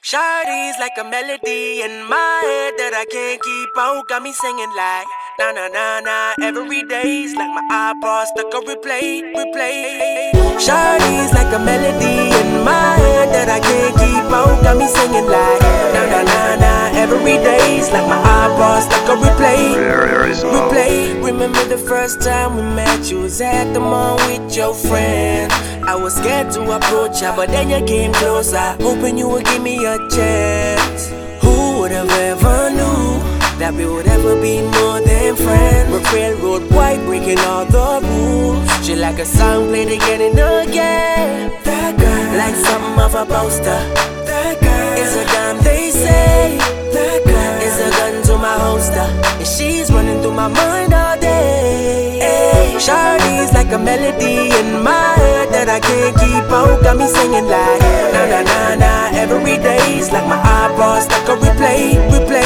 Shawty's like a melody in my head that I can't keep out. Got me singing like na na na na. Every day's like my iPod stuck on replay. Shawty's like a melody in my head that I can't keep out. Got me singing like na na na na. Every day's like my iPod stuck on replay. Remember the first time we met? You was at the mall with your friend. I was scared to approach ya, but then you came closer, hoping you would give me a chance. Who would have ever knew that we would ever be more than friends? We're railroad white, breaking all the rules. She like a song played again and again. That girl, like something of a poster. That girl is a dime, they say. That girl is a gun to my holster, and she's running through my mind all day. Hey, Shawty's like a melody in my head that I can't keep out. Got me singing like na na na na. Every day's like my iPod stuck on replay.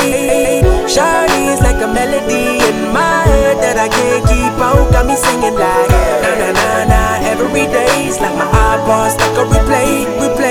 Shawty's like a melody in my head that I can't keep out. Got me singing like na na na na. Every day's like my iPod stuck on replay.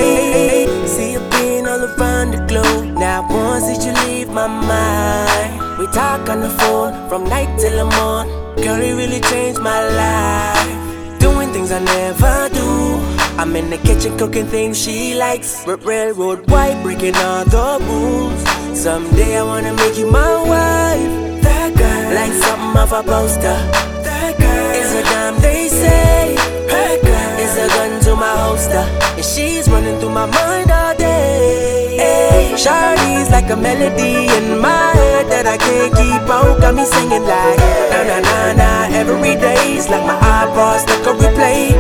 See you being all around the globe. Now once did you leave my mind? We talk on the phone from night till the morn. Girl, it really changed my life. Doing things I never do. I'm in the kitchen cooking things she likes. Railroad white, breaking all the rules. Someday I wanna make you my wife. That girl, like something of a poster. That girl is a dime, they say. That girl is a gun to my holster, and she's running through my mind all day. Hey, Shawty's like a melody in my head that I can't keep out. Got me singing like na na na na. Every day's like my iPod stuck on replay.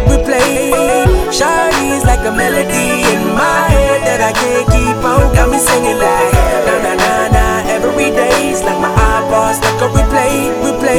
Shawty's like a melody in my head that I can't keep out. Got me singing like na na na na. Every day's like my iPod stuck on replay.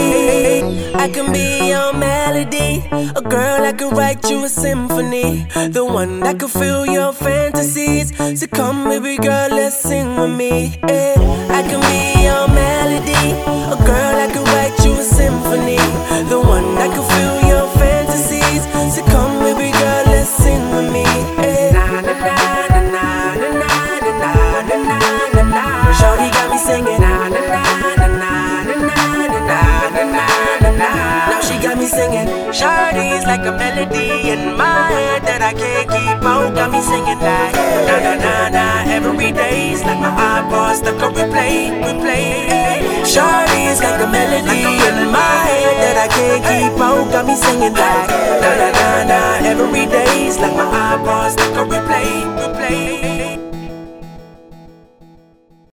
I can be your melody, a girl that can write you a symphony, the one that can fill your fantasies. So come, baby girl, let's sing with me. Hey, I can be your melody, a girl that can write you a symphony, the one that can fill your fantasies. So come, baby girl, let's sing with me. Hey. Na na na na na na na na na na. Shawty got me singing na na na na na na na na na. Now she got me singing. Shawty's like a melody in my head that I can't keep out. Got me singing like na na na na. Every day's like my iPod stuck on replay. Shawty's like a melody in my head that I can't keep out. Got me singing like na na na na. Every day.